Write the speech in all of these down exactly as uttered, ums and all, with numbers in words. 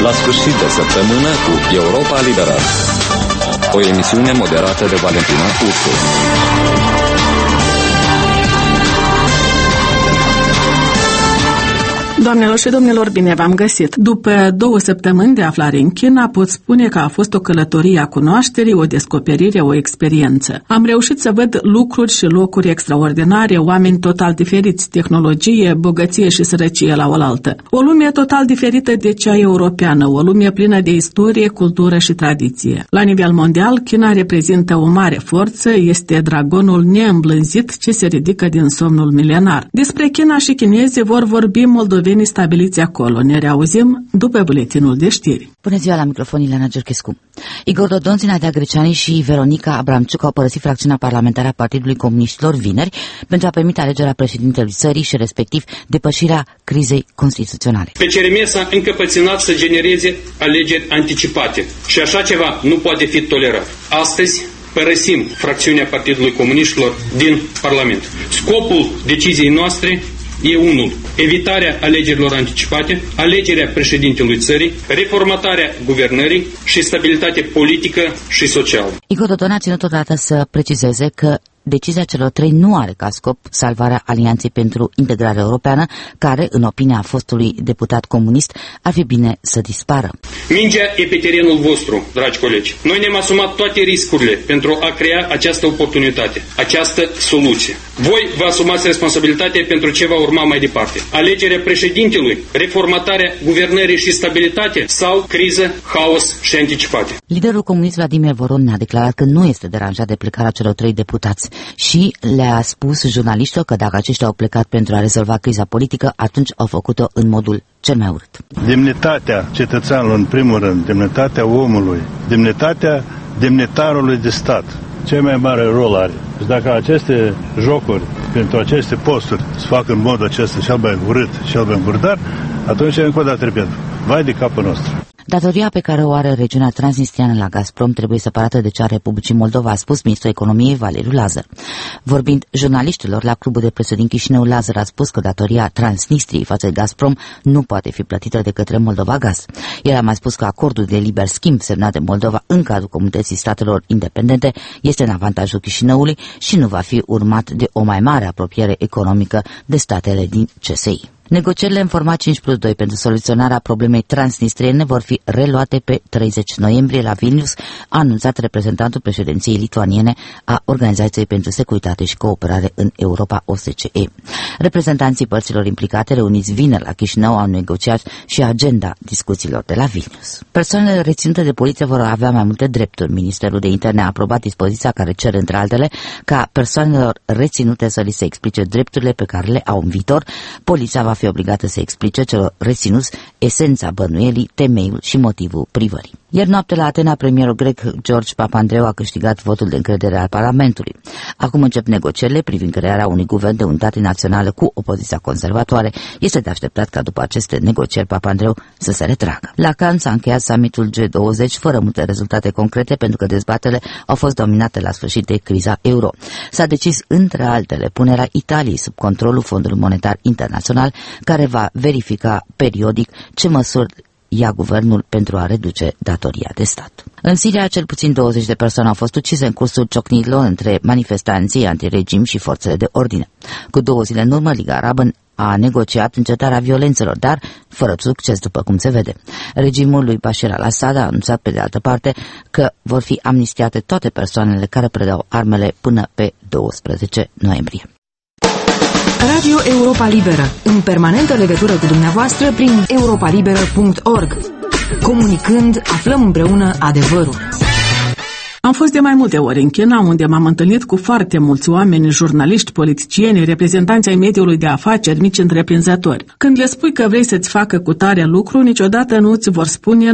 la sfârșit de săptămână cu Europa Liberă. O emisiune moderată de Valentina Ursu. Doamnelor și domnilor, bine v-am găsit! După două săptămâni de aflare în China, pot spune că a fost o călătorie a cunoașterii, o descoperire, o experiență. Am reușit să văd lucruri și locuri extraordinare, oameni total diferiți, tehnologie, bogăție și sărăcie la oaltă. O lume total diferită de cea europeană, o lume plină de istorie, cultură și tradiție. La nivel mondial, China reprezintă o mare forță, este dragonul neîmblânzit ce se ridică din somnul milenar. Despre China și chinezi vor vorbi moldoveni stabiliți acolo. Ne reauzim după buletinul de știri. Bună ziua, la microfon Ileana Gerchescu. Igor Dodon, Zinadea Greceani și Veronica Abramciuc au părăsit fracțiunea parlamentară a Partidului Comuniștilor vineri pentru a permite alegerea președintelui țării și respectiv depășirea crizei constituționale. Pe C R M s-a încăpățânat să genereze alegeri anticipate și așa ceva nu poate fi tolerat. Astăzi părăsim fracțiunea Partidului Comuniștilor din Parlament. Scopul deciziei noastre e unul: evitarea alegerilor anticipate, alegerea președintelui țării, reformatarea guvernării și stabilitate politică și socială. Igor Dodon a ținut odată să precizeze că decizia celor trei nu are ca scop salvarea Alianței pentru Integrare Europeană, care, în opinia fostului deputat comunist, ar fi bine să dispară. Mingea e pe terenul vostru, dragi colegi. Noi ne-am asumat toate riscurile pentru a crea această oportunitate, această soluție. Voi vă asumați responsabilitatea pentru ce va urma mai departe. Alegerea președintelui, reformatarea guvernării și stabilitate sau criză, haos și anticipate. Liderul comunist Vladimir Voron a declarat că nu este deranjat de plecarea celor trei deputați și le-a spus jurnaliștilor că dacă aceștia au plecat pentru a rezolva criza politică, atunci au făcut-o în modul cel mai urât. Demnitatea cetățeanului, în primul rând, demnitatea omului, demnitatea demnitarului de stat, cel mai mare rol are. Și dacă aceste jocuri, pentru aceste posturi, se fac în modul acesta cel mai urât, cel mai murdar, atunci, încă o dată, repet, vai de capul nostru. Datoria pe care o are regiunea transnistriană la Gazprom trebuie separată de cea a Republicii Moldova, a spus ministrul economiei Valeriu Lazar. Vorbind jurnaliștilor la clubul de presă din Chișinău, Lazar a spus că datoria Transnistriei față de Gazprom nu poate fi plătită de către Moldova Gaz. El a mai spus că acordul de liber schimb semnat de Moldova în cadrul Comunității Statelor Independente este în avantajul Chișinăului și nu va fi urmat de o mai mare apropiere economică de statele din C S I. Negocierile în format cinci plus doi pentru soluționarea problemei transnistriene vor fi reluate pe treizeci noiembrie la Vilnius, a anunțat reprezentantul președinției lituaniene a Organizației pentru Securitate și Cooperare în Europa, O S C E. Reprezentanții părților implicate reuniți vineri la Chișinău au negociat și agenda discuțiilor de la Vilnius. Persoanele reținute de poliție vor avea mai multe drepturi. Ministerul de Interne a aprobat dispoziția care cere, între altele, ca persoanelor reținute să li se explice drepturile pe care le au în viitor. Poliția va fi obligată să explice celor reținuți esența bănuielii, temeiul și motivul privării. Ieri noapte la Atena, premierul grec George Papandreou a câștigat votul de încredere al Parlamentului. Acum încep negocierile privind crearea unui guvern de unitate națională cu opoziția conservatoare. Este de așteptat ca după aceste negocieri Papandreou să se retragă. La Cannes s-a încheiat summitul G douăzeci fără multe rezultate concrete pentru că dezbaterile au fost dominate la sfârșit de criza euro. S-a decis între altele punerea Italiei sub controlul Fondului Monetar Internațional, care va verifica periodic ce măsuri ia guvernul pentru a reduce datoria de stat. În Siria, cel puțin douăzeci de persoane au fost ucise în cursul ciocnirilor între manifestanții antiregim și forțele de ordine. Cu două zile în urmă, Liga Arabă a negociat încetarea violențelor, dar fără succes, după cum se vede. Regimul lui Bashar al-Assad a anunțat pe de altă parte că vor fi amnistiate toate persoanele care predau armele până pe douăsprezece noiembrie. Radio Europa Liberă, în permanentă legătură cu dumneavoastră prin europa liberă punct org. Comunicând, aflăm împreună adevărul. Am fost de mai multe ori în China, unde m-am întâlnit cu foarte mulți oameni, jurnaliști, politicieni, reprezentanți ai mediului de afaceri, mici întreprinzători. Când le spui că vrei să-ți facă cu tare lucru, niciodată nu ți vor spune nu.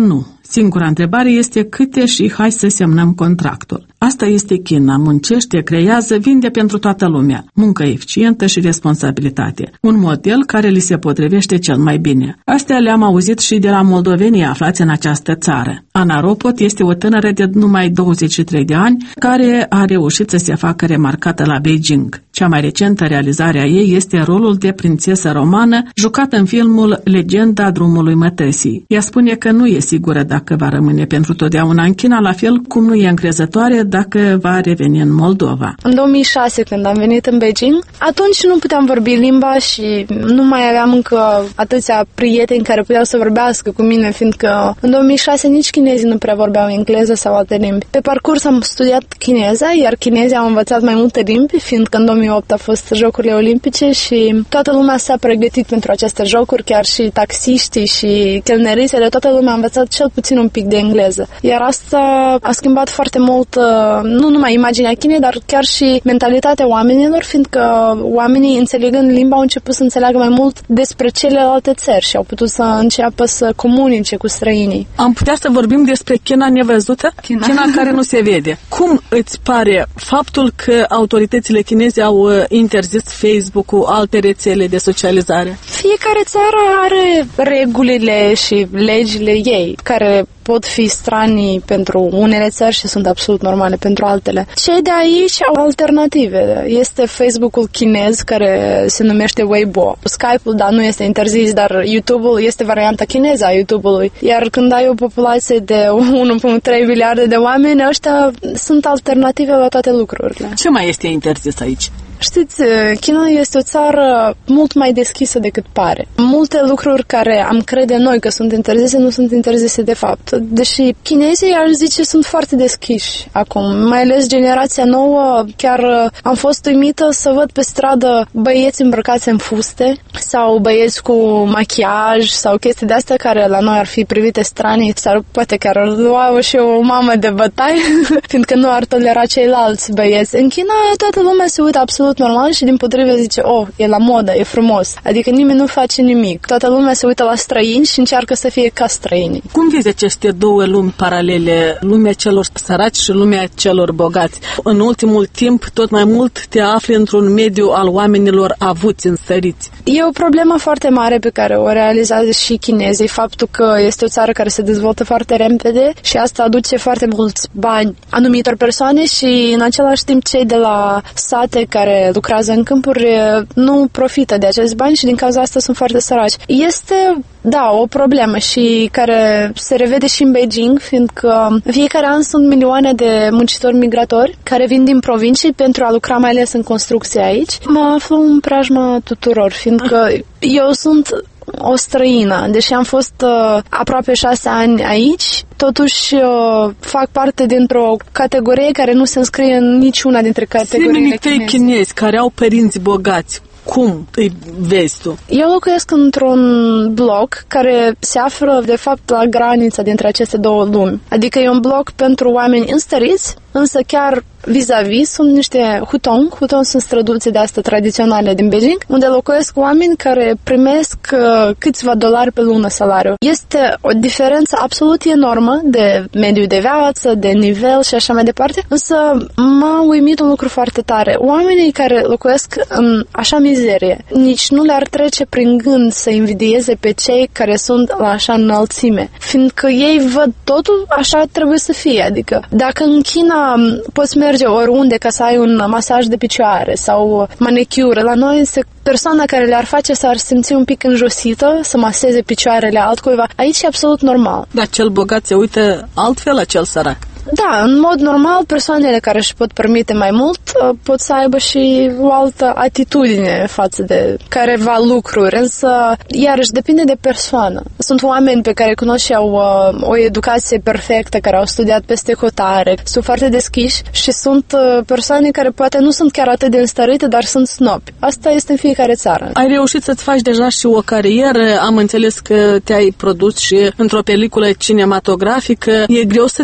Singura întrebare este câte și hai să semnăm contractul. Asta este China, muncește, creează, vinde pentru toată lumea. Muncă eficientă și responsabilitate. Un model care li se potrivește cel mai bine. Astea le-am auzit și de la moldovenii aflați în această țară. Ana Ropot este o tânără de numai douăzeci și trei de ani care a reușit să se facă remarcată la Beijing. Cea mai recentă realizare a ei este rolul de prințesă romană jucată în filmul Legenda drumului mătăsii. Ea spune că nu e sigură dacă va rămâne pentru totdeauna în China, la fel cum nu e încrezătoare dacă va reveni în Moldova. În două mii șase, când am venit în Beijing, atunci nu puteam vorbi limba și nu mai aveam încă atâția prieteni care puteau să vorbească cu mine, fiindcă în două mii șase nici chinezii nu prea vorbeau engleză sau alte limbi. Pe parcurs am studiat chineza, iar chinezii au învățat mai multe limbi, fiindcă în două mii opt a fost Jocurile Olimpice și toată lumea s-a pregătit pentru aceste jocuri, chiar și taxiștii și chelnerițele, toată lumea a învățat cel puțin un pic de engleză. Iar asta a schimbat foarte mult nu numai imaginea Chinei, dar chiar și mentalitatea oamenilor, fiindcă oamenii, înțelegând limba, au început să înțeleagă mai mult despre celelalte țări și au putut să înceapă să comunice cu străinii. Am putea să vorbim despre China nevăzută? China, China care nu se vede. Cum îți pare faptul că autoritățile chineze au interzis Facebook-ul, alte rețele de socializare? Fiecare țară are regulile și legile ei, care pot fi stranii pentru unele țări și sunt absolut normale pentru altele. Cei de aici au alternative. Este Facebook-ul chinez care se numește Weibo. Skype-ul, da, nu este interzis, dar YouTube-ul este varianta chineză a YouTube-ului. Iar când ai o populație de unu virgulă trei miliarde de oameni, ăștia sunt alternative la toate lucrurile. Ce mai este interzis aici? Știți, China este o țară mult mai deschisă decât pare. Multe lucruri care am crede noi că sunt interzise, nu sunt interzise de fapt. Deși chinezii, aș zice, sunt foarte deschiși acum. Mai ales generația nouă, chiar am fost uimită să văd pe stradă băieți îmbrăcați în fuste sau băieți cu machiaj sau chestii de-astea care la noi ar fi privite stranii sau poate chiar ar lua și o mamă de bătaie, fiindcă nu ar tolera ceilalți băieți. În China toată lumea se uită absolut normal și din potrivă zice, oh, e la modă, e frumos. Adică nimeni nu face nimic. Toată lumea se uită la străini și încearcă să fie ca străini. Cum vezi aceste două lumi paralele, lumea celor săraci și lumea celor bogați? În ultimul timp, tot mai mult te afli într-un mediu al oamenilor avuți, însăriți. E o problemă foarte mare pe care o realizează și chinezii, faptul că este o țară care se dezvoltă foarte repede și asta aduce foarte mulți bani anumitor persoane și în același timp cei de la sate care lucrează în câmpuri nu profită de acești bani și din cauza asta sunt foarte săraci. Este, da, o problemă și care se revede și în Beijing, fiindcă în fiecare an sunt milioane de muncitori migratori care vin din provincii pentru a lucra mai ales în construcție aici. Mă aflu în preajma tuturor, fiindcă eu sunt o străină, deși am fost uh, aproape șase ani aici, totuși uh, fac parte dintr-o categorie care nu se înscrie în niciuna dintre categoriile chineze. Chinezi care au părinți bogați, cum îi vezi tu? Eu locuiesc într-un bloc care se află, de fapt, la granița dintre aceste două lumi. Adică e un bloc pentru oameni înstăriți, însă chiar vis-a-vis sunt niște hutong. Hutong sunt străduțe de-astea tradiționale din Beijing, unde locuiesc oameni care primesc uh, câțiva dolari pe lună salariu. Este o diferență absolut enormă de mediu de viață, de nivel și așa mai departe, însă m-a uimit un lucru foarte tare. Oamenii care locuiesc în așa mizerie, nici nu le-ar trece prin gând să invidieze pe cei care sunt la așa înălțime, fiindcă ei văd totul așa trebuie să fie. Adică dacă în China poți merge oriunde ca să ai un masaj de picioare sau manicură, la noi se persoana care le-ar face s-ar simți un pic înjosită să maseze picioarele altcuiva. Aici e absolut normal. Dar cel bogat se uită altfel la cel sărac. Da, în mod normal, persoanele care își pot permite mai mult pot să aibă și o altă atitudine față de careva lucruri, însă, iarăși, depinde de persoană. Sunt oameni pe care cunosc și au uh, o educație perfectă, care au studiat peste hotare, sunt foarte deschiși și sunt uh, persoane care poate nu sunt chiar atât de înstărite, dar sunt snobi. Asta este în fiecare țară. Ai reușit să-ți faci deja și o carieră, am înțeles că te-ai produs și într-o peliculă cinematografică. E greu să-ți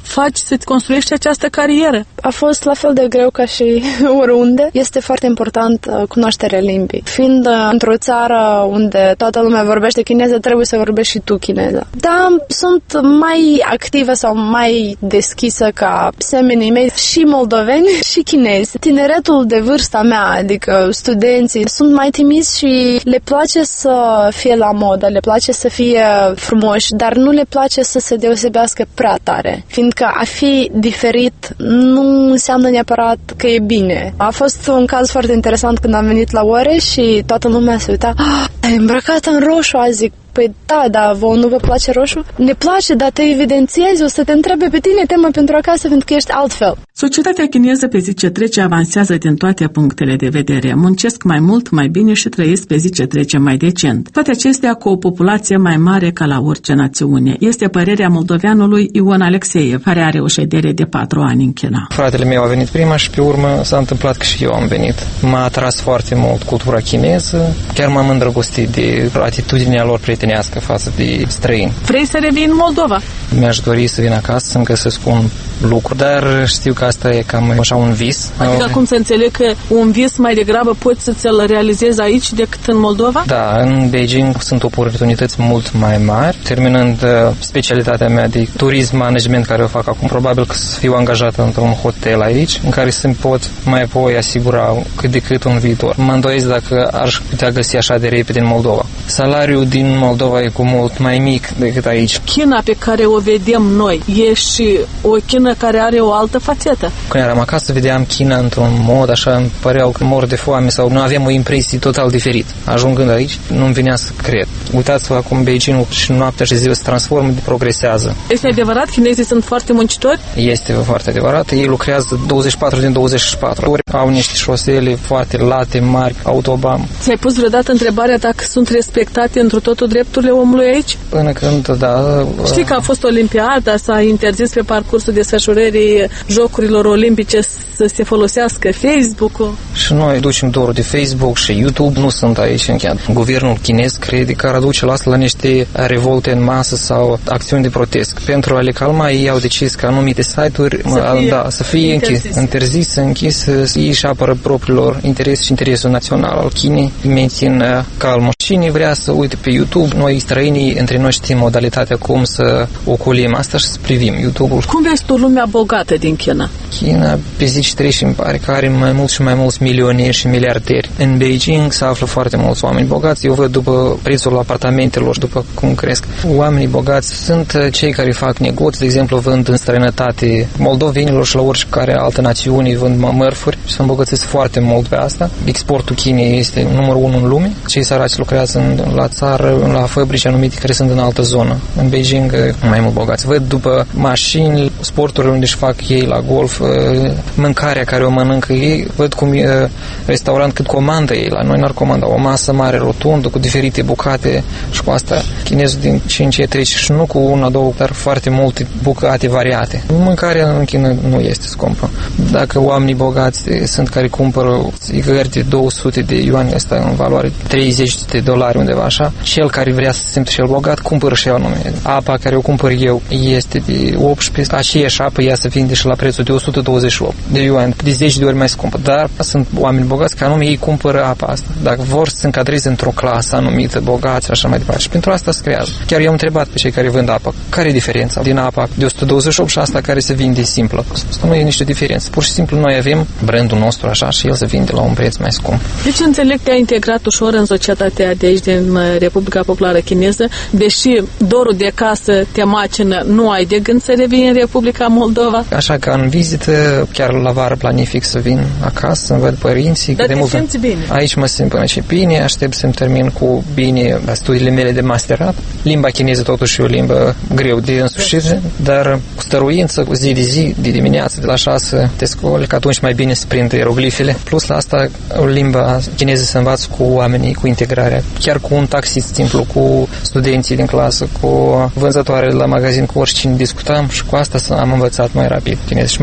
faci să-ți construiești această carieră? A fost la fel de greu ca și oriunde. Este foarte important cunoașterea limbii. Fiind într-o țară unde toată lumea vorbește chineză, trebuie să vorbești și tu chineză. Da, sunt mai activă sau mai deschisă ca semenii mei și moldoveni și chinezi. Tineretul de vârsta mea, adică studenții, sunt mai timizi și le place să fie la modă, le place să fie frumoși, dar nu le place să se deosebească prea tare. Fiindcă a fi diferit nu înseamnă neapărat că e bine. A fost un caz foarte interesant când am venit la ore și toată lumea se uita, ah, ai îmbrăcat în roșu azi, zic. Păi da, dar vouă nu vă place roșu? Ne place, dar te evidențiezi, o să te întrebe pe tine tema pentru acasă, pentru că ești altfel. Societatea chineză pe zi ce trece avansează din toate punctele de vedere. Muncesc mai mult, mai bine și trăiesc pe zi ce trece mai decent. Toate acestea cu o populație mai mare ca la orice națiune. Este părerea moldoveanului Ion Alexeiev, care are o ședere de patru ani în China. Fratele meu a venit prima și pe urmă s-a întâmplat că și eu am venit. M-a atras foarte mult cultura chineză, chiar m-am îndrăgostit de atitudinea lor prietenească față de străini. Vrei să revii în Moldova? Mi-aș dori să vin acasă să-mi găsesc un lucru, dar știu că asta e cam așa un vis. Adică acum să înțeleg că un vis mai degrabă poți să ți-l realizezi aici decât în Moldova? Da, în Beijing sunt oportunități mult mai mari. Terminând specialitatea mea de turism management care o fac acum, probabil că să fiu angajat într-un hotel aici, în care să-mi pot mai apoi asigura cât de cât un viitor. Mă îndoiesc dacă aș putea găsi așa de repede în Moldova. Salariul din Moldova e cu mult mai mic decât aici. China pe care o vedem noi e și o China care are o altă fațetă. Când eram acasă, vedeam China într-un mod așa, îmi păreau că mor de foame sau nu aveam o impresie total diferit. Ajungând aici, nu-mi venea să cred. Uitați-vă acum Beijing și noaptea și ziua se transformă, progresează. Este adevărat? Chinezii sunt foarte muncitori? Este foarte adevărat. Ei lucrează douăzeci și patru din douăzeci și patru ori. Au niște șosele foarte late, mari, autobam. Ți-ai pus vreodată întrebarea dacă sunt respectate întru totul drepturile omului aici? Până când, da. Știi că a fost Olimpiada, s-a interzis pe parcursul desfășurării Jocurilor Olimpice să se folosească Facebook-ul. Și noi ducem dorul de Facebook și YouTube, nu sunt aici încheiat. Guvernul chinez crede că ar aduce la asta la niște revolte în masă sau acțiuni de protest. Pentru a le calma, ei au decis că anumite site-uri să fie, da, să fie interzise, interzise, închise, ei își apără propriilor interese și interesul național al Chinei, mențin calmă. Cine vrea să uite pe YouTube, noi străinii între noi știm modalitatea cum să ocolim asta și să privim YouTube-ul. Cum vezi tu lumea bogată din China? China pe zi ce trece îmi pare că are mai mulți și mai mulți milionieri și miliarderi. În Beijing se află foarte mulți oameni bogați. Eu văd după prețul apartamentelor, după cum cresc. Oamenii bogați sunt cei care fac negoți, de exemplu vând în străinătate moldovenilor și la oricare altă națiune vând mărfuri și se îmbogățesc foarte mult pe asta. Exportul Chinei este numărul unu în lume. Cei săraci lucrează în, la țară, la fabrici anumite care sunt în altă zonă. În Beijing mai mult bogați. Văd după mașini, sporturile unde își fac ei la golf, mâncarea care o mănâncă ei, văd cum e restaurant cât comandă ei. La noi n-ar comanda o masă mare, rotundă, cu diferite bucate și cu asta chinezul din ce în ce trece și nu cu una, două, dar foarte multe bucate variate. Mâncarea în China nu este scumpă. Dacă oamenii bogați sunt care cumpără țigări de două sute de yuani, asta în valoare treizeci de dolari undeva așa, cel care vrea să se simtă și el bogat, cumpără și el anume. Apa care o cumpăr eu este de optsprezece, aceeași apă ea se vinde și la prețul de o sută douăzeci și opt de yuani, de zece de ori mai scumpă. Dar sunt oameni bogați care anume ei cumpără apa asta. Dacă vor să se încadreze într-o clasă anumită, bogați, așa mai departe. Și pentru asta se creează. Chiar eu am întrebat pe cei care vând apă, care e diferența din apa de o sută douăzeci și opt și asta care se vinde simplă? Asta nu e nicio diferență. Pur și simplu noi avem brandul nostru așa și el se vinde la un preț mai scump. Deci înțeleg că te-ai integrat ușor în societatea de aici, din Republica Populară Chineză, deși dorul de casă te macină, nu ai de gând să revii în Republica Moldova? Așa că în vizită, chiar la vară planific să vin acasă, să-mi văd părinții. Dar te mult... simți bine? Aici mă simt până și bine, aștept să-mi termin cu bine studiile mele de masterat. Limba chineză totuși e o limbă greu de însușire, dar cu stăruință, cu zi de zi, de dimineață, de la șase te scoli, că atunci mai bine să prind ieroglifele. Plus la asta, limba chineză se învață cu oamenii, cu integrarea. Chiar cu un taxist simplu, cu studenții din clasă, cu vânzătoare la magazin, cu oricine discutam și cu asta am învățat mai rapid chineză și m-am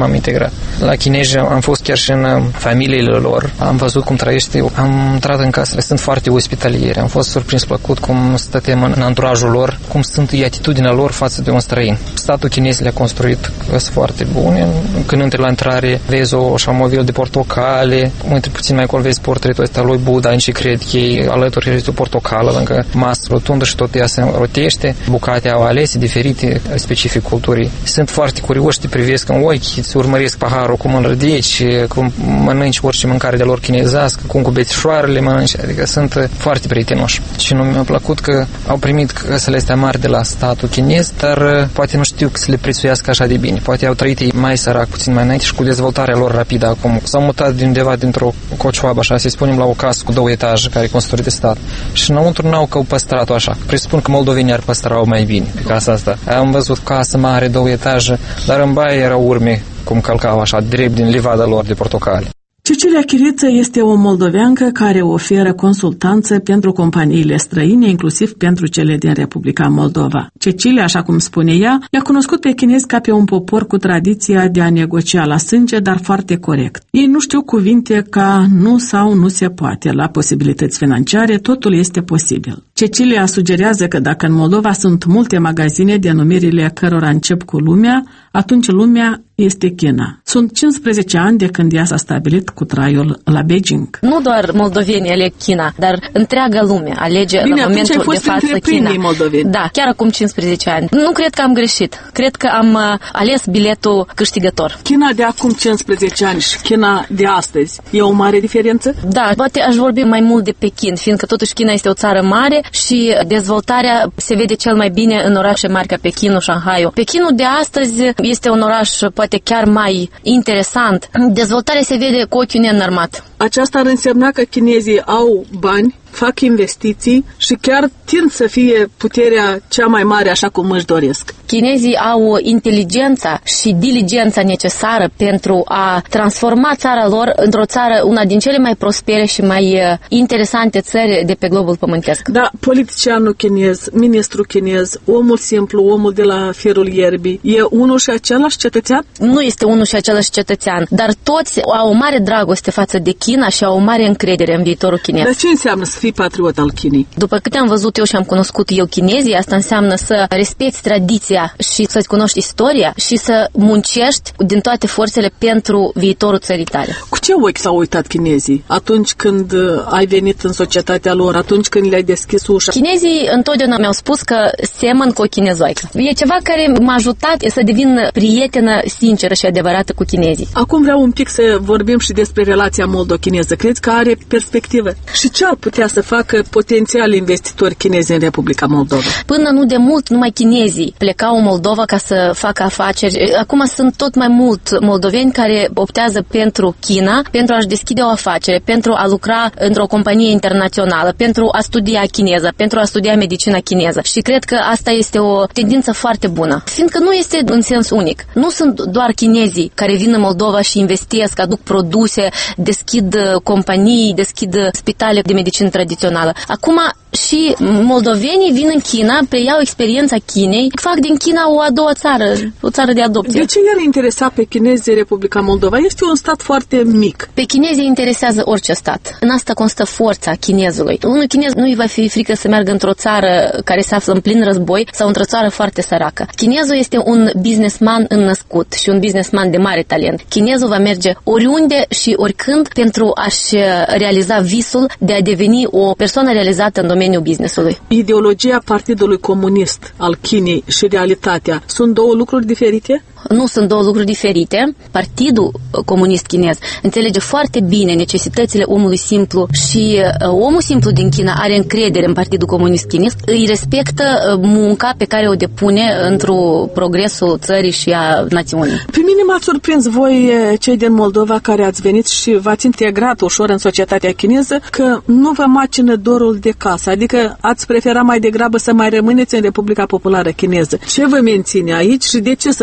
m-am integrat. La chinezi am fost chiar și în familiile lor, am văzut cum trăiește, am intrat în casele, sunt foarte ospitalieri, am fost surprins plăcut cum stătem în, în anturajul lor, cum sunt atitudinea lor față de un străin. Statul chinez le-a construit, sunt foarte bune. Când intri la intrare, vezi o șamovilă de portocale, intri puțin mai acolo, vezi portretul ăsta lui Buddha, și cred că ei alături este o portocală, lângă masă rotundă și tot ea se rotește. Bucate au alese diferite, specific culturii. Sunt foarte curioși, te privesc în ochi, îți urmăresc paharul, cum îl ridici, cum mănânci orice mâncare de lor chinezească, cum cu bețișoarele mănânci, adică sunt foarte prietenoși. Și nu mi-a plăcut că au primit căsele astea mari de la statul chinez, dar poate nu știu să le prețuiască așa de bine. Poate au trăit ei mai sărac, puțin mai înainte și cu dezvoltarea lor rapidă acum. S-au mutat de undeva dintr-o cocioabă, așa, să spunem, la o casă cu două etaje care e construit de stat. Și înăuntru n-au că au păstrat-o așa. Presupun că moldovenii ar păstra-o mai bine pe casa asta. Am văzut casă mare, două etaje, dar în baie erau urme cum călcau așa, drept din livada lor de portocale. Cecilia Chiriță este o moldoveancă care oferă consultanță pentru companiile străine, inclusiv pentru cele din Republica Moldova. Cecilia, așa cum spune ea, i-a cunoscut pe chinezi ca pe un popor cu tradiția de a negocia la sânge, dar foarte corect. Ei nu știu cuvinte ca nu sau nu se poate. La posibilități financiare, totul este posibil. Cecilia sugerează că dacă în Moldova sunt multe magazine, denumirile cărora încep cu lumea, atunci lumea este China. Sunt cincisprezece ani de când ea s-a stabilit cu traiul la Beijing. Nu doar moldovenii aleg China, dar întreaga lume alege. Bine, la momentul de față China. Moldoveni. Da, chiar acum cincisprezece ani. Nu cred că am greșit. Cred că am uh, ales biletul câștigător. China de acum cincisprezece ani și China de astăzi e o mare diferență? Da, poate aș vorbi mai mult de Pekin, fiindcă totuși China este o țară mare și dezvoltarea se vede cel mai bine în orașe mari ca Pekinul, Shanghaiul. Pekinul de astăzi este un oraș poate chiar mai interesant. Dezvoltarea se vede cu ochiul neînarmat. Aceasta ar însemna că chinezii au bani, fac investiții și chiar tind să fie puterea cea mai mare așa cum își doresc. Chinezii au inteligența și diligența necesară pentru a transforma țara lor într-o țară, una din cele mai prospere și mai interesante țări de pe globul pământesc. Da, politicianul chinez, ministrul chinez, omul simplu, omul de la firul ierbii, e unul și același cetățean? Nu este unul și același cetățean, dar toți au o mare dragoste față de China și au o mare încredere în viitorul chinez. Dar ce înseamnă să fii patriot al Chinei? După câte am văzut eu și am cunoscut eu chinezii, asta înseamnă să respecti tradiția și să-ți cunoști istoria și să muncești din toate forțele pentru viitorul țării tale. Cu ce ochi s-au uitat chinezii atunci când ai venit în societatea lor, atunci când le-ai deschis ușa? Chinezii întotdeauna mi-au spus că semăn cu o chinezoică. E ceva care m-a ajutat să devin prietenă sinceră și adevărată cu chinezii. Acum vreau un pic să vorbim și despre relația moldo-chineză. Crezi că are perspectivă? Și ce ar putea să facă potențiali investitori chinezi în Republica Moldova? Până nu de mult, numai chinezii plecau în Moldova ca să facă afaceri. Acum sunt tot mai mult moldoveni care optează pentru China, pentru a-și deschide o afacere, pentru a lucra într-o companie internațională, pentru a studia chineză, pentru a studia medicina chineză. Și cred că asta este o tendință foarte bună, fiindcă nu este în sens unic. Nu sunt doar chinezii care vin în Moldova și investesc, aduc produse, deschid companii, deschid spitale de medicină tradițională. Acum și moldovenii vin în China, preiau experiența Chinei, fac din China o a doua țară, o țară de adopție. De ce i-ar interesa pe chinezii Republica Moldova? Este un stat foarte mic. Pe chinezii interesează orice stat. În asta constă forța chinezului. Unul chinez nu îi va fi frică să meargă într-o țară care se află în plin război sau într-o țară foarte săracă. Chinezul este un businessman înnăscut și un businessman de mare talent. Chinezul va merge oriunde și oricând pentru a-și realiza visul de a deveni o persoană realizată în domeniul businessului. Ideologia Partidului Comunist al Chinei și realitatea sunt două lucruri diferite? Nu sunt două lucruri diferite. Partidul Comunist Chinez înțelege foarte bine necesitățile omului simplu și omul simplu din China are încredere în Partidul Comunist Chinez, îi respectă munca pe care o depune într-o progresul țării și a națiunii. Pe mine m-ați surprins voi, cei din Moldova care ați venit și v-ați integrat ușor în societatea chineză, că nu vă macină dorul de casă, adică ați prefera mai degrabă să mai rămâneți în Republica Populară Chineză. Ce vă menține aici și de ce să nu reveniți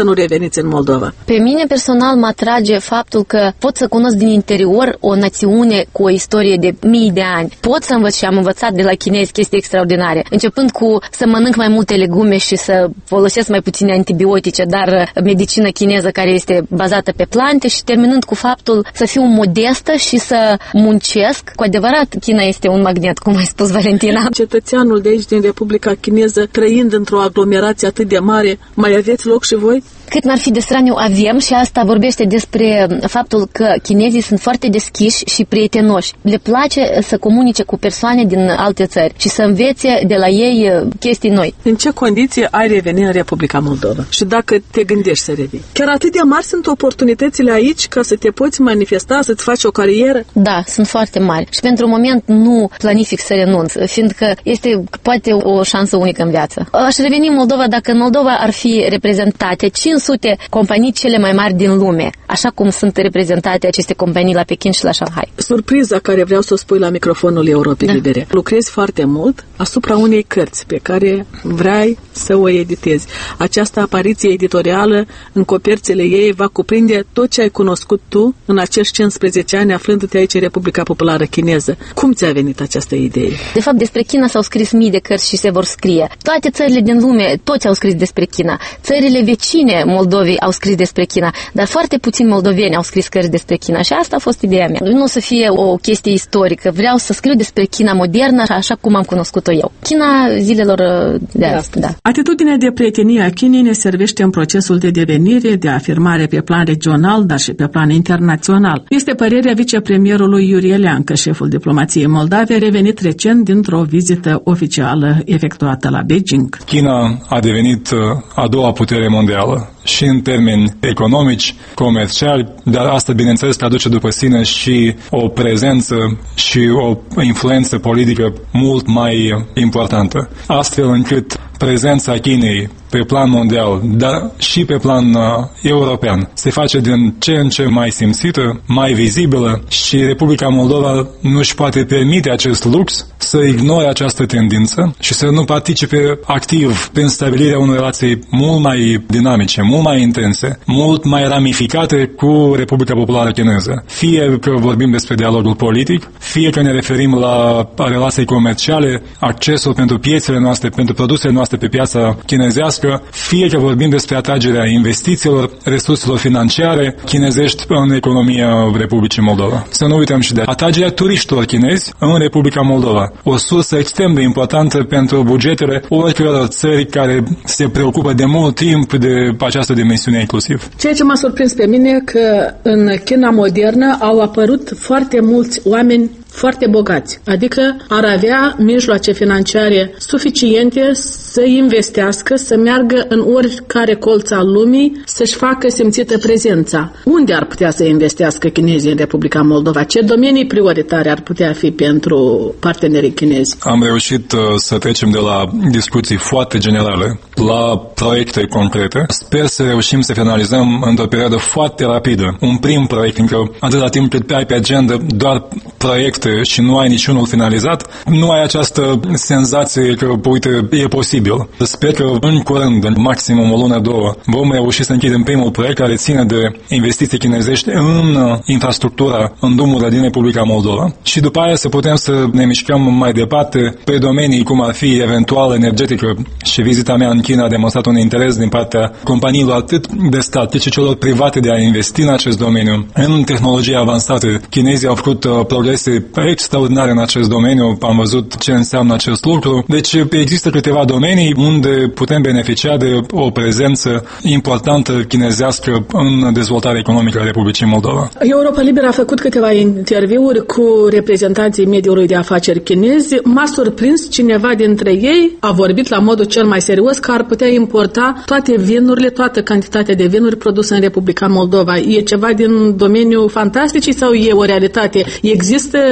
veniți în Moldova? Pe mine personal mă atrage faptul că pot să cunosc din interior o națiune cu o istorie de mii de ani. Pot să învăț și am învățat de la chinezi chestii extraordinare, începând cu să mănânc mai multe legume și să folosesc mai puține antibiotice, dar medicină chineză care este bazată pe plante, și terminând cu faptul să fiu modestă și să muncesc. Cu adevărat, China este un magnet, cum ai spus, Valentina. Cetățeanul de aici, din Republica Chineză, trăind într-o aglomerație atât de mare, mai aveți loc și voi? Cât n-ar fi de straniu, avem, și asta vorbește despre faptul că chinezii sunt foarte deschiși și prietenoși. Le place să comunice cu persoane din alte țări și să învețe de la ei chestii noi. În ce condiții ai reveni în Republica Moldova? Și dacă te gândești să revii? Chiar atât de mari sunt oportunitățile aici ca să te poți manifesta, să-ți faci o carieră? Da, sunt foarte mari. Și pentru moment nu planific să renunț, fiindcă este poate o șansă unică în viață. Aș reveni în Moldova dacă în Moldova ar fi reprezentate cinci sute companii cele mai mari din lume, așa cum sunt reprezentate aceste companii la Pekin și la Shanghai. Surpriza care vreau să o spui la microfonul Europei da. Libere. Lucrezi foarte mult asupra unei cărți pe care vrei să o editezi. Această apariție editorială în coperțele ei va cuprinde tot ce ai cunoscut tu în acești cincisprezece ani aflându-te aici în Republica Populară Chineză. Cum ți-a venit această idee? De fapt, despre China s-au scris mii de cărți și se vor scrie. Toate țările din lume, toți au scris despre China. Țările vecine Moldovei au scris despre China, dar foarte puțini moldoveni au scris cărți despre China și asta a fost ideea mea. Nu o să fie o chestie istorică, vreau să scriu despre China modernă așa cum am cunoscut-o eu. China zilelor de azi, da. da. Atitudinea de prietenie a Chinei ne servește în procesul de devenire, de afirmare pe plan regional, dar și pe plan internațional. Este părerea vicepremierului Iurie Leancă, șeful diplomației Moldave, revenit recent dintr-o vizită oficială efectuată la Beijing. China a devenit a doua putere mondială și în termeni economici, comerciali, dar asta, bineînțeles, traduce după sine și o prezență și o influență politică mult mai importantă. Astfel încât prezența Chinei pe plan mondial, dar și pe plan uh, european, se face din ce în ce mai simțită, mai vizibilă și Republica Moldova nu își poate permite acest lux să ignore această tendință și să nu participe activ prin stabilirea unor relații mult mai dinamice, mult mai intense, mult mai ramificate cu Republica Populară Chineză. Fie că vorbim despre dialogul politic, fie că ne referim la relații comerciale, accesul pentru piețele noastre, pentru produsele noastre pe piața chinezească, fie că vorbim despre atragerea investițiilor, resurselor financiare chinezești în economia Republicii Moldova. Să nu uităm și de atragerea turiștilor chinezi în Republica Moldova. O sursă extrem de importantă pentru bugetele oricăror țări care se preocupă de mult timp de această dimensiune inclusiv. Ceea ce m-a surprins pe mine că în China modernă au apărut foarte mulți oameni foarte bogați, adică ar avea mijloace financiare suficiente să investească, să meargă în oricare colț al lumii, să-și facă simțită prezența. Unde ar putea să investească chinezii în Republica Moldova? Ce domenii prioritare ar putea fi pentru partenerii chinezi? Am reușit uh, să trecem de la discuții foarte generale la proiecte concrete. Sper să reușim să finalizăm într-o perioadă foarte rapidă un prim proiect, încă atâta timp cât ai pe agenda doar proiecte și nu ai niciunul finalizat, nu ai această senzație că, uite, e posibil. Sper că în curând, în maximum o lună, două, vom reuși să închidem primul proiect care ține de investiții chinezești în infrastructura, în drumurile din Republica Moldova și după aia să putem să ne mișcăm mai departe pe domenii cum ar fi eventual energetică și vizita mea în China a demonstrat un interes din partea companiilor atât de stat cât și celor private de a investi în acest domeniu. În tehnologie avansată, chinezii au făcut uh, progrese extraordinare în acest domeniu, am văzut ce înseamnă acest lucru. Deci există câteva domenii unde putem beneficia de o prezență importantă chinezească în dezvoltarea economică a Republicii Moldova. Europa Liberă a făcut câteva interviuri cu reprezentanții mediului de afaceri chinezi. M-a surprins cineva dintre ei, a vorbit la modul cel mai serios că ar putea importa toate vinurile, toată cantitatea de vinuri produse în Republica Moldova. E ceva din domeniul fantastic sau e o realitate? Există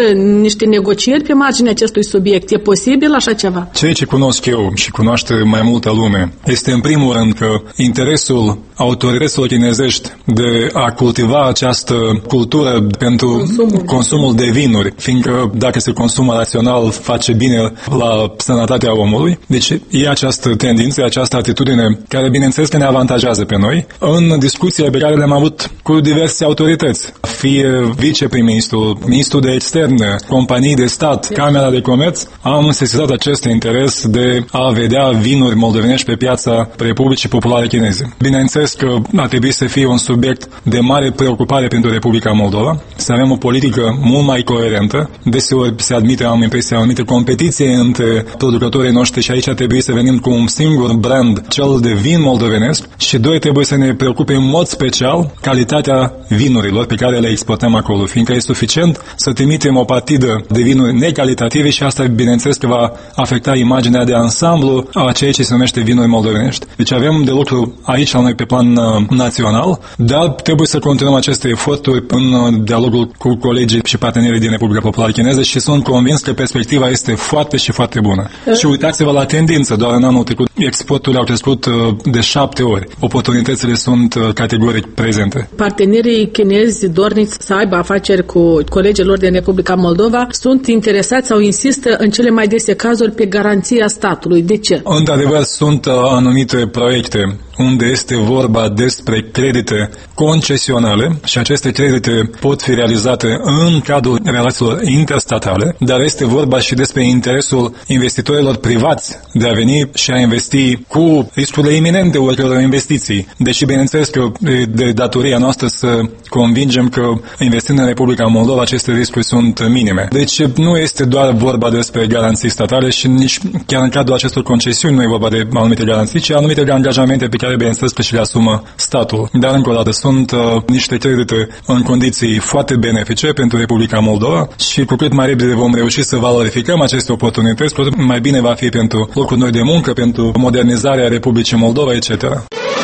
niște negocieri pe marginea acestui subiect? E posibil așa ceva? Ceea ce cunosc eu și cunoaște mai multă lume este în primul rând că interesul autorităților chinezești de a cultiva această cultură pentru consumul, consumul de vinuri, fiindcă dacă se consumă rațional face bine la sănătatea omului. Deci e această tendință, această atitudine care bineînțeles că ne avantajează pe noi. În discuțiile pe care le-am avut cu diverse autorități, fie viceprim-ministru, ministrul de externe, companii de stat, Camera de Comerț, am sesizat acest interes de a vedea vinuri moldovenești pe piața Republicii Populare Chineze. Bineînțeles că ar trebui să fie un subiect de mare preocupare pentru Republica Moldova, să avem o politică mult mai coerentă. Deseori se admite, am impresia, anumite competiție între producătorii noștri și aici trebuie să venim cu un singur brand, cel de vin moldovenesc, și doi, trebuie să ne preocupe în mod special calitatea vinurilor pe care le exportăm acolo, fiindcă e suficient să trimitem o partidă de vinuri necalitative și asta, bineînțeles, că va afecta imaginea de ansamblu a ceea ce se numește vinuri moldovenești. Deci avem de lucru aici la noi pe plan uh, național, dar trebuie să continuăm aceste eforturi în uh, dialogul cu colegii și partenerii din Republica Populară Chineză și sunt convins că perspectiva este foarte și foarte bună. Uh. Și uitați-vă la tendință, doar în anul trecut exporturile au crescut uh, de șapte ori. Oportunitățile sunt uh, categoric prezente. Partenerii chinezi dorniți să aibă afaceri cu colegii lor din Republica Moldova sunt interesați sau insistă în cele mai dese cazuri pe garanția statului. De ce? Într-adevăr, sunt uh, anumite proiecte unde este vorba despre credite concesionale și aceste credite pot fi realizate în cadrul relațiilor interstatale, dar este vorba și despre interesul investitorilor privați de a veni și a investi cu riscurile iminente oricăror investiții. Deși, bineînțeles că de datoria noastră să convingem că investind în Republica Moldova aceste riscuri sunt minime. Deci nu este doar vorba despre garanții statale și nici chiar în cadrul acestor concesiuni nu e vorba de anumite garanții, ci anumite angajamente pe care, bineînțeles, că și le asumă statul. Dar, încă o dată, sunt uh, niște credite în condiții foarte benefice pentru Republica Moldova și cu cât mai repede vom reuși să valorificăm aceste oportunități, cu atât mai bine va fi pentru locuri noi de muncă, pentru modernizarea Republicii Moldova, et cetera.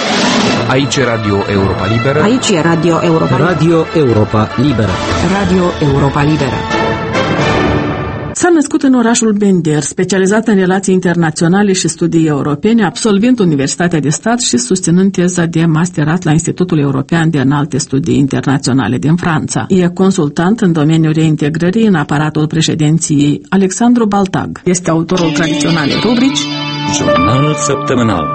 Aici e Radio Europa Liberă. Aici e Radio Europa Liberă. Radio Europa Liberă. Radio Europa Liberă. S-a născut în orașul Bender, specializat în relații internaționale și studii europene, absolvind Universitatea de Stat și susținând teza de masterat la Institutul European de Înalte Studii Internaționale din Franța. E consultant în domeniul reintegrării în aparatul președinției. Alexandru Baltag este autorul tradiționalei rubrici Jurnal săptămânal.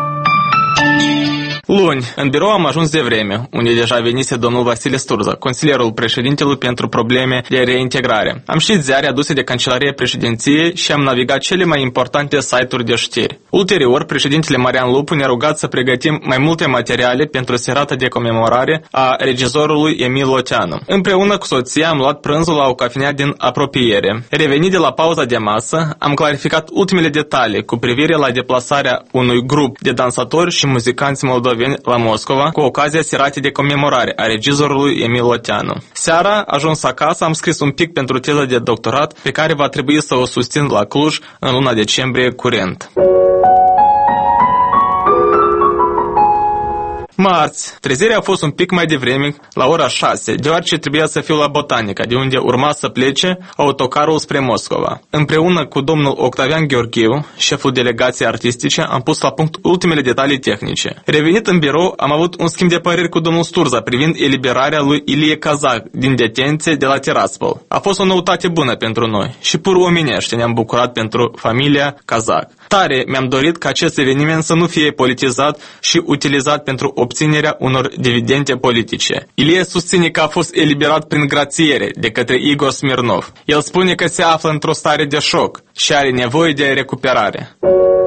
Luni, în birou am ajuns de vreme, unde deja venise domnul Vasile Sturza, consilierul președintelui pentru probleme de reintegrare. Am citit ziare aduse de Cancelaria Președinției și am navigat cele mai importante site-uri de știri. Ulterior, președintele Marian Lupu ne-a rugat să pregătim mai multe materiale pentru serata de comemorare a regizorului Emil Loteanu. Împreună cu soția am luat prânzul la o cafenea din apropiere. Revenit de la pauza de masă, am clarificat ultimele detalii cu privire la deplasarea unui grup de dansatori și muzicanți moldoveni la Moscova cu ocazia seratei de comemorare a regizorului Emil Loteanu. Seara, ajuns acasă, am scris un pic pentru teza de doctorat pe care va trebui să o susțin la Cluj în luna decembrie curent. Marți, trezirea a fost un pic mai devreme, la ora șase, deoarece trebuia să fiu la Botanica, de unde urma să plece autocarul spre Moscova. Împreună cu domnul Octavian Gheorghiu, șeful delegației artistice, am pus la punct ultimele detalii tehnice. Revenit în birou, am avut un schimb de păreri cu domnul Sturza privind eliberarea lui Ilie Kazak din detenție de la Tiraspol. A fost o noutate bună pentru noi și pur omenește ne-am bucurat pentru familia Kazak. Tare mi-am dorit ca acest eveniment să nu fie politizat și utilizat pentru obținerea unor dividende politice. Ilie susține că a fost eliberat prin grațiere de către Igor Smirnov. El spune că se află într-o stare de șoc și are nevoie de recuperare.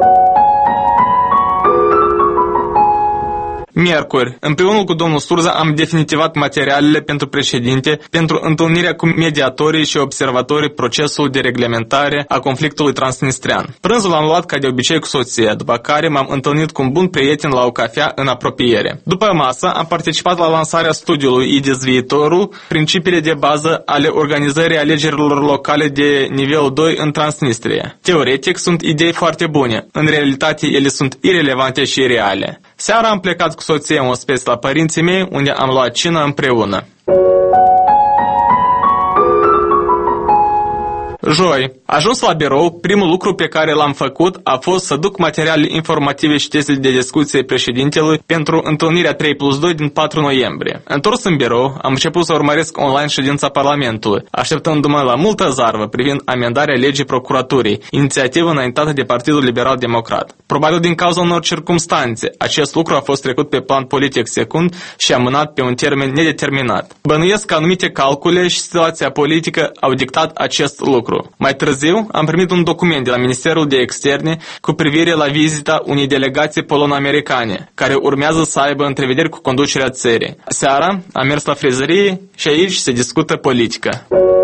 Miercuri, împreună cu domnul Sturza am definitivat materialele pentru președinte pentru întâlnirea cu mediatorii și observatorii procesului de reglementare a conflictului transnistrian. Prânzul am luat ca de obicei cu soția, după care m-am întâlnit cu un bun prieten la o cafea în apropiere. După masă am participat la lansarea studiului I D E S Viitorul, principiile de bază ale organizării alegerilor locale de nivel doi în Transnistria. Teoretic sunt idei foarte bune, în realitate ele sunt irelevante și reale. Seara am plecat cu soția în ospăț la părinții mei, unde am luat cină împreună. Joi, ajuns la birou, primul lucru pe care l-am făcut a fost să duc materiale informative și testele de discuție președintelui pentru întâlnirea trei plus doi din patru noiembrie. Întors în birou, am început să urmăresc online ședința Parlamentului, așteptându-mă la multă zarvă privind amendarea legii procuraturii, inițiativă înaintată de Partidul Liberal Democrat. Probabil din cauza unor circumstanțe, acest lucru a fost trecut pe plan politic secund și amânat pe un termen nedeterminat. Bănuiesc că anumite calcule și situația politică au dictat acest lucru. Mai târziu, am primit un document de la Ministerul de Externe cu privire la vizita unei delegații polono-americane, care urmează să aibă întrevederi cu conducerea țării. Seara am mers la frezărie și aici se discută politică.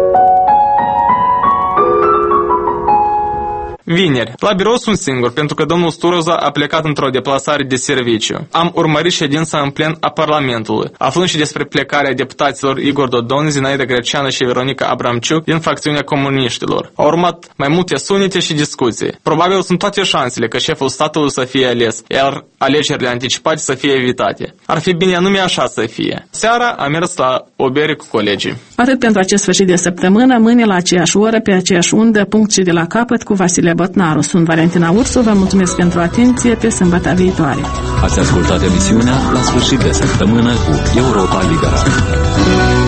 Vineri. La birou sunt singur, pentru că domnul Sturoza a plecat într-o deplasare de serviciu. Am urmărit ședința în plen a Parlamentului, aflând și despre plecarea deputaților Igor Dodon, Zinaida Greceană și Veronica Abramciuc din fracțiunea comuniștilor. Au urmat mai multe sunete și discuții. Probabil sunt toate șansele că șeful statului să fie ales, iar alegerile anticipate să fie evitate. Ar fi bine anume așa să fie. Seara am mers la o bere cu colegii. Atât pentru acest sfârșit de săptămână, mâine la aceeași oră, pe aceeași undă, punct și de la capăt cu Vasile Botnaru. Sunt Valentina Ursu, vă mulțumesc pentru atenție, pe sâmbătă viitoare. Ați ascultat emisiunea La sfârșit de săptămână cu Europa Liberă.